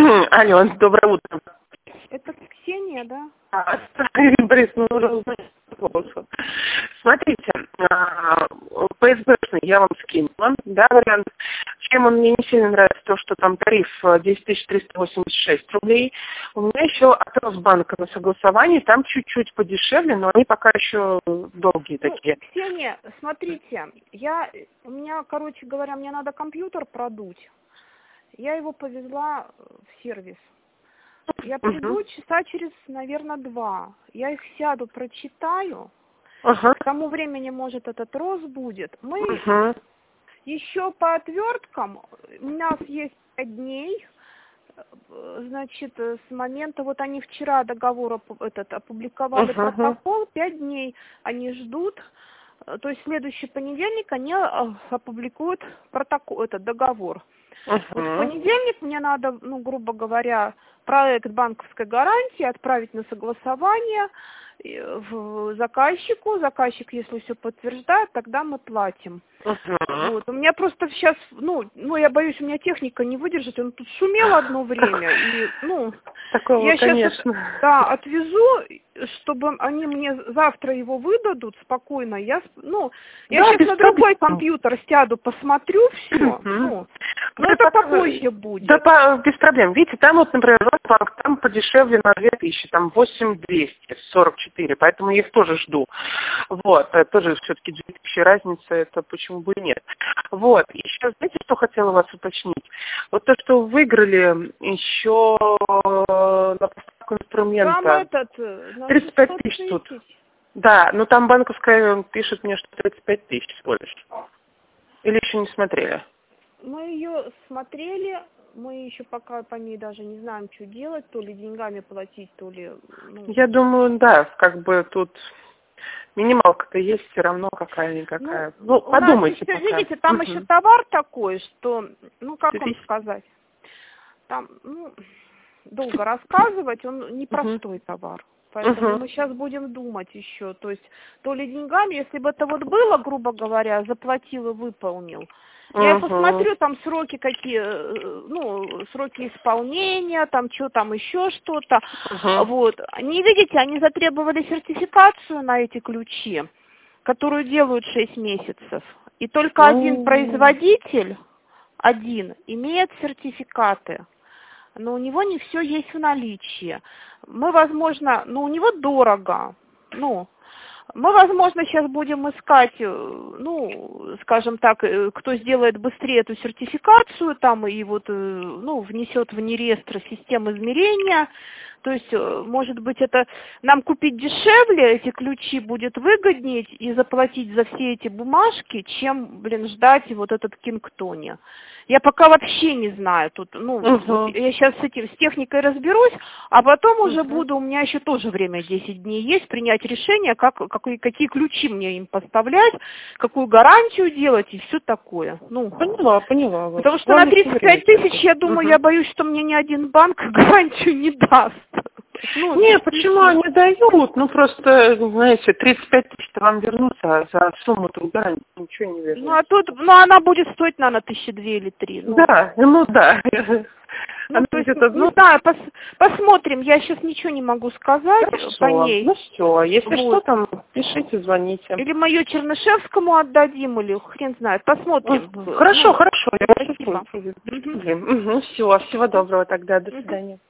Алло, доброе утро. Это Ксения, да? Ирина Борисовна, уже узнать голосу. Смотрите, ПСБшный я вам скинула, да, вариант. Чем он мне не сильно нравится, то, что там тариф 10 386 рублей. У меня еще от Росбанка на согласовании, там чуть-чуть подешевле, но они пока еще долгие такие. Ксения, смотрите, у меня, короче говоря, мне надо компьютер продуть. Я его повезла в сервис. Я приду часа через, наверное, 2. Я их сяду, прочитаю. К тому времени, может, этот рост будет. Мы еще по отверткам, у нас есть 5 дней, значит, с момента, вот они вчера договор опубликовали протокол, 5 дней они ждут. То есть в следующий понедельник они опубликуют протокол, этот договор. Вот в понедельник мне надо, ну, грубо говоря, проект банковской гарантии отправить на согласование в заказчику. Заказчик, если все подтверждает, тогда мы платим. Вот. У меня просто сейчас, я боюсь, у меня техника не выдержит. Он тут шумел одно время. И, такого, я конечно. сейчас отвезу, чтобы они мне завтра его выдадут спокойно. Я сейчас на другой компьютер сяду, посмотрю все. Но это попозже будет. Да, без проблем. Видите, там вот, например, Росбанк, там подешевле на 2000, там 8244, поэтому я их тоже жду. Вот, тоже все-таки 2000 разница, это почему бы и нет. Вот, и сейчас, знаете, что хотела вас уточнить? Вот то, что вы выиграли еще на поставку инструмента. Там 35 тысяч тут. Да, но там банковская пишет мне, что 35 тысяч всего лишь. Или еще не смотрели? Мы ее смотрели, мы еще пока по ней даже не знаем, что делать, то ли деньгами платить, то ли... Я думаю, да, как бы тут минималка-то есть все равно какая-никакая. Подумайте пока. Видите, там еще товар такой, что, как вам сказать, там, долго рассказывать, он непростой товар. Поэтому мы сейчас будем думать еще, то есть то ли деньгами, если бы это вот было, грубо говоря, заплатил и выполнил. Я посмотрю, там сроки какие, сроки исполнения, там что там еще что-то. Вот. Не видите, они затребовали сертификацию на эти ключи, которую делают 6 месяцев. И только один производитель, имеет сертификаты. Но у него не все есть в наличии. Мы, возможно, у него дорого, мы, возможно, сейчас будем искать, скажем так, кто сделает быстрее эту сертификацию, там, и вот, внесет в нереестр системы измерения. То есть, может быть, это нам купить дешевле, эти ключи будет выгоднее и заплатить за все эти бумажки, чем, ждать вот этот Кингтони. Я пока вообще не знаю, тут, я сейчас с техникой разберусь, а потом уже буду, у меня еще тоже время 10 дней есть, принять решение, какие ключи мне им поставлять, какую гарантию делать и все такое. Поняла. Потому что на 35 тысяч, я думаю, я боюсь, что мне ни один банк гарантию не даст. Почему они дают? Просто, знаете, 35 тысяч-то вам вернутся, а за сумму-то гарантии ничего не вернется. Она будет стоить, наверное, 1002 или 3. Да. Не знаю, посмотрим, я сейчас ничего не могу сказать по ней. Все, если что, там пишите, звоните. Или мы ее Чернышевскому отдадим, или хрен знает, посмотрим. Хорошо, я вас спасибо. Все, всего доброго тогда, до свидания.